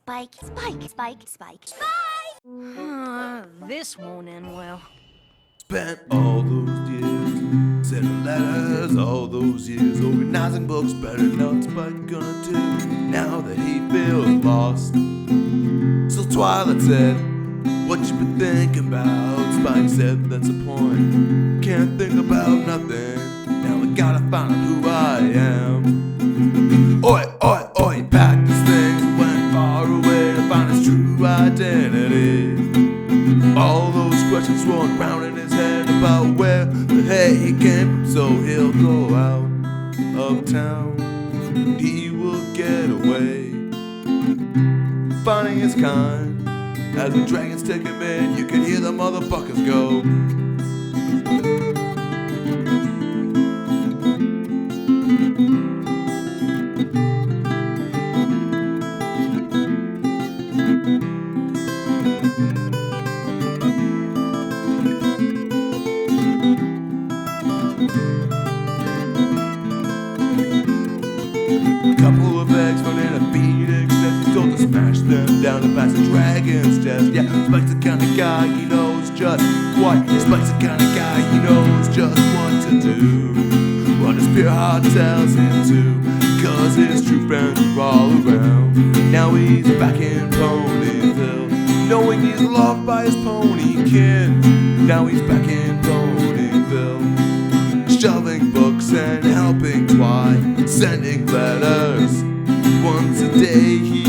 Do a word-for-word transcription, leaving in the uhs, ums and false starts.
Spike, Spike, Spike, Spike, Spike! Uh, this won't end well. Spent all those years sending letters, all those years organizing books, better not Spike gonna do now that he feels lost. So Twilight said, what you been thinking about? Spike said, that's the point. Can't think about nothing. Now I gotta find out who I am. Oi, oi, oi, he packed his things and went far away to find his true identity. All those questions swirling round in his head about where the heck he came from, so he'll go out of town. He will get away, finding his kind. As the dragons take him in, you can hear the motherfuckers go. Couple of eggs thrown in a phoenix nest. He's told to smash them down and pass the dragon's chest. Yeah, Spike's the kind of guy he knows just what. Spike's the kind of guy he knows just what to do. What his pure heart tells him to, cause his true friends are all around. Now he's back in Ponyville, knowing he's loved by his pony kin. Now he's back in Ponyville, shoving books and helping Twi, sending letters. Once a day he